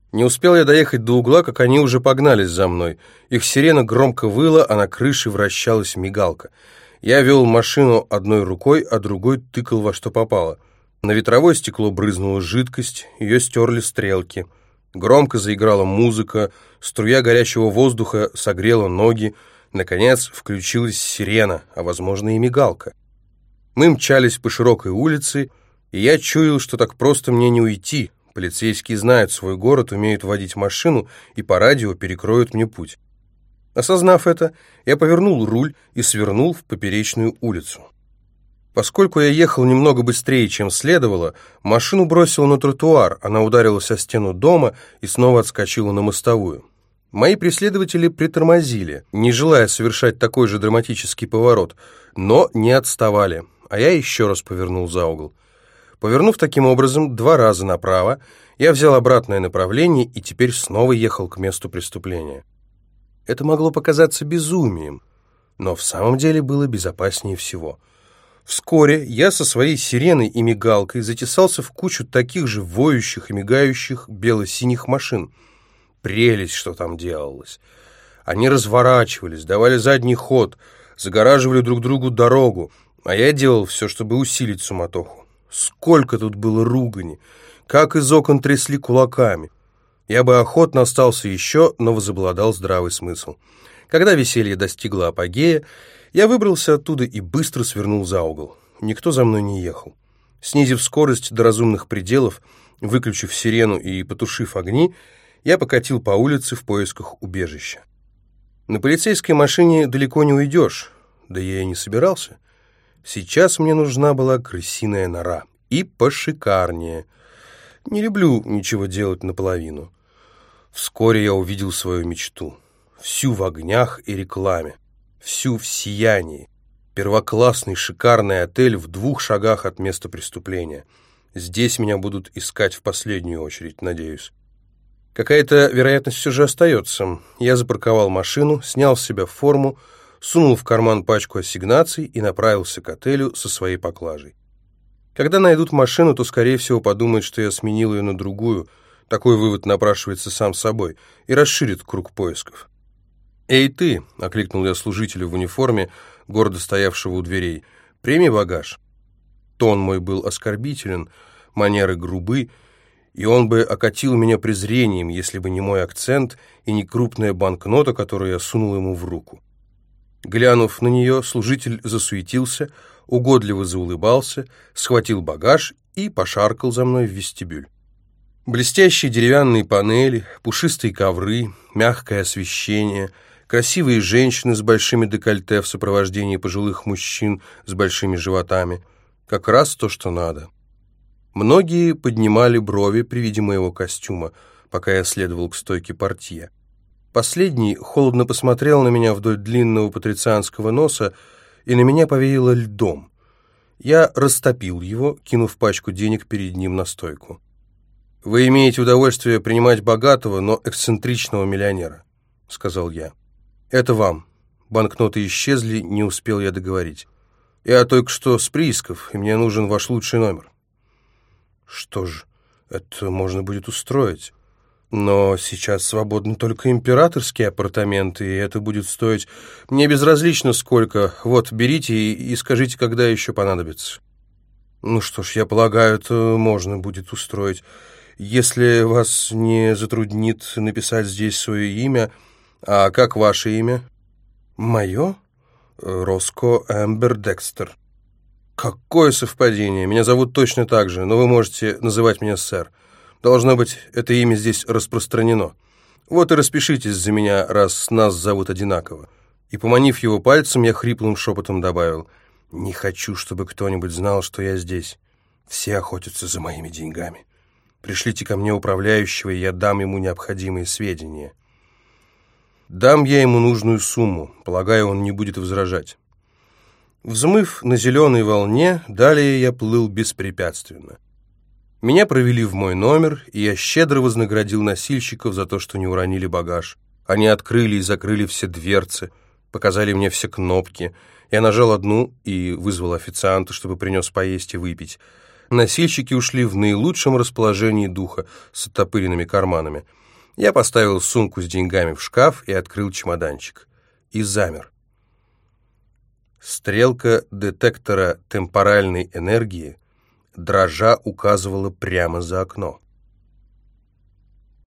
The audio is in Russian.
Не успел я доехать до угла, как они уже погнались за мной. Их сирена громко выла, а на крыше вращалась мигалка. Я вел машину одной рукой, а другой тыкал во что попало. На ветровое стекло брызнула жидкость, ее стерли стрелки. Громко заиграла музыка, струя горячего воздуха согрела ноги. Наконец включилась сирена, а, возможно, и мигалка. Мы мчались по широкой улице, и я чуял, что так просто мне не уйти. Полицейские знают свой город, умеют водить машину и по радио перекроют мне путь. Осознав это, я повернул руль и свернул в поперечную улицу. Поскольку я ехал немного быстрее, чем следовало, машину бросило на тротуар, она ударилась о стену дома и снова отскочила на мостовую. Мои преследователи притормозили, не желая совершать такой же драматический поворот, но не отставали, а я еще раз повернул за угол. Повернув таким образом 2 раза направо, я взял обратное направление и теперь снова ехал к месту преступления. Это могло показаться безумием, но в самом деле было безопаснее всего. Вскоре я со своей сиреной и мигалкой затесался в кучу таких же воющих и мигающих бело-синих машин. Прелесть, что там делалось. Они разворачивались, давали задний ход, загораживали друг другу дорогу, а я делал все, чтобы усилить суматоху. Сколько тут было ругани, как из окон трясли кулаками. Я бы охотно остался еще, но возобладал здравый смысл. Когда веселье достигло апогея, я выбрался оттуда и быстро свернул за угол. Никто за мной не ехал. Снизив скорость до разумных пределов, выключив сирену и потушив огни, я покатил по улице в поисках убежища. На полицейской машине далеко не уйдешь, да я и не собирался. Сейчас мне нужна была крысиная нора, и пошикарнее. Не люблю ничего делать наполовину. Вскоре я увидел свою мечту. Всю в огнях и рекламе, всю в сиянии. Первоклассный шикарный отель в 2 шагах от места преступления. Здесь меня будут искать в последнюю очередь, надеюсь. Какая-то вероятность все же остается. Я запарковал машину, снял с себя форму, сунул в карман пачку ассигнаций и направился к отелю со своей поклажей. Когда найдут машину, то, скорее всего, подумают, что я сменил ее на другую. Такой вывод напрашивается сам собой и расширит круг поисков. «Эй, ты!» — окликнул я служителя в униформе, гордо стоявшего у дверей. «Прими багаж». Тон мой был оскорбителен, манеры грубы, и он бы окатил меня презрением, если бы не мой акцент и не крупная банкнота, которую я сунул ему в руку. Глянув на нее, служитель засуетился, угодливо заулыбался, схватил багаж и пошаркал за мной в вестибюль. Блестящие деревянные панели, пушистые ковры, мягкое освещение, красивые женщины с большими декольте в сопровождении пожилых мужчин с большими животами. Как раз то, что надо. Многие поднимали брови при виде моего костюма, пока я следовал к стойке портье. Последний холодно посмотрел на меня вдоль длинного патрицианского носа, и на меня повеяло льдом. Я растопил его, кинув пачку денег перед ним на стойку. «Вы имеете удовольствие принимать богатого, но эксцентричного миллионера», — сказал я. «Это вам». Банкноты исчезли, не успел я договорить. «Я только что с приисков, и мне нужен ваш лучший номер». «Что ж, это можно будет устроить. Но сейчас свободны только императорские апартаменты, и это будет стоить... Мне безразлично сколько. Вот, берите и скажите, когда еще понадобится». «Ну что ж, я полагаю, это можно будет устроить. Если вас не затруднит написать здесь свое имя... А как ваше имя?» «Мое? Роско Эмбер Декстер». «Какое совпадение! Меня зовут точно так же, но вы можете называть меня сэр. Должно быть, это имя здесь распространено. Вот и распишитесь за меня, раз нас зовут одинаково». И, поманив его пальцем, я хриплым шепотом добавил: «Не хочу, чтобы кто-нибудь знал, что я здесь. Все охотятся за моими деньгами. Пришлите ко мне управляющего, и я дам ему необходимые сведения». Дам я ему нужную сумму, полагаю, он не будет возражать. Взмыв на зеленой волне, далее я плыл беспрепятственно. Меня провели в мой номер, и я щедро вознаградил носильщиков за то, что не уронили багаж. Они открыли и закрыли все дверцы, показали мне все кнопки. Я нажал одну и вызвал официанта, чтобы принес поесть и выпить. Носильщики ушли в наилучшем расположении духа с оттопыренными карманами. Я поставил сумку с деньгами в шкаф и открыл чемоданчик. И замер. Стрелка детектора темпоральной энергии дрожа указывала прямо за окно.